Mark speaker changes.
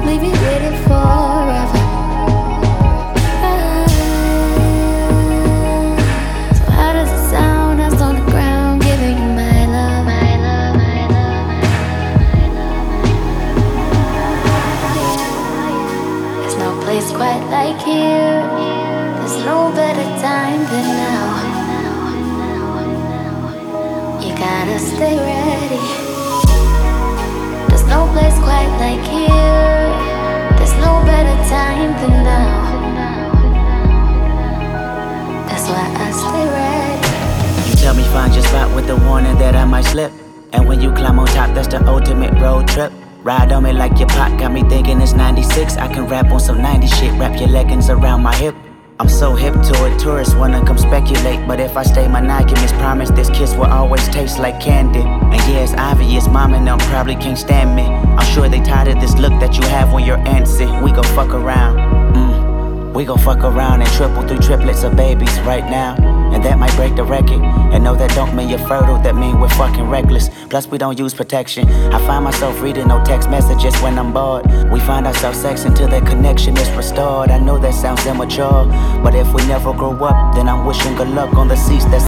Speaker 1: leave you waiting forever. So how does it sound? Hands on the ground, giving you my love, my love, my love, my love. There's no place quite like here. There's no better time than now. You gotta stay ready. There's no place quite like here. There's no better time than now. That's why I stay ready.
Speaker 2: You tell me find your spot with the warning that I might slip. And when you climb on top, that's the ultimate road trip. Ride on me like your pot, got me thinking it's 96. I can rap on some 90 shit, wrap your leggings around my hip. I'm so hip to it, tourists wanna come speculate. But if I stay monogamous, promise this kiss will always taste like candy. And yeah, it's obvious, mom and them probably can't stand me. I'm sure they tired of this look that you have when you're antsy. We gon' fuck around, we gon' fuck around and triple through triplets of babies right now. And that might break the record. And no, that don't mean you're fertile, that mean we're fucking reckless. Plus we don't use protection. I find myself reading no text messages when I'm bored. We find ourselves sex until that connection is restored. I know that sounds immature, but if we never grow up, then I'm wishing good luck on the seats that's